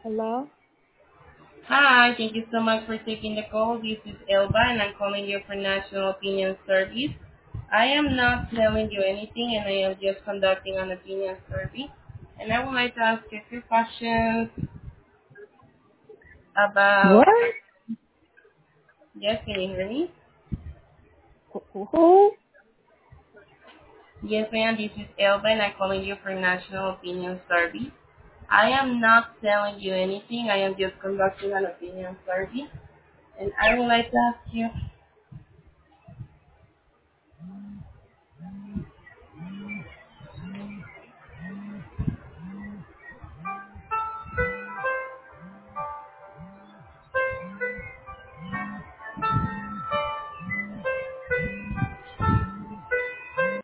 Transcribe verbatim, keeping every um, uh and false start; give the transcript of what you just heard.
Hello? Hi, thank you so much for taking the call. This is Elba, and I'm calling you for National Opinion Service. I am not telling you anything, and I am just conducting an opinion survey. And I would like to ask you a few questions about. What? Yes, can you hear me? Who? Yes, ma'am. This is Elba, and I'm calling you for National Opinion Service. I am not telling you anything. I am just conducting an opinion survey. And I would like to ask you